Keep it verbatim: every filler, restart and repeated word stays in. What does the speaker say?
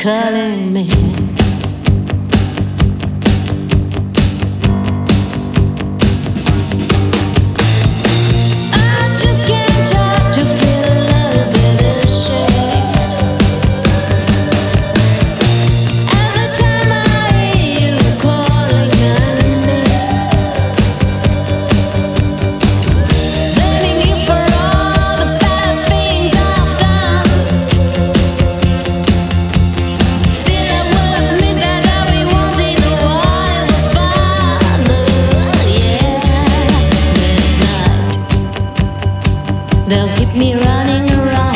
calling me. I just can't help to feel a little bit ashamed every time I hear you calling my name, blaming you for all the bad things I've done. Still, I will admit that every once in a while was fun. Oh, yeah, midnight. They'll keep me running around.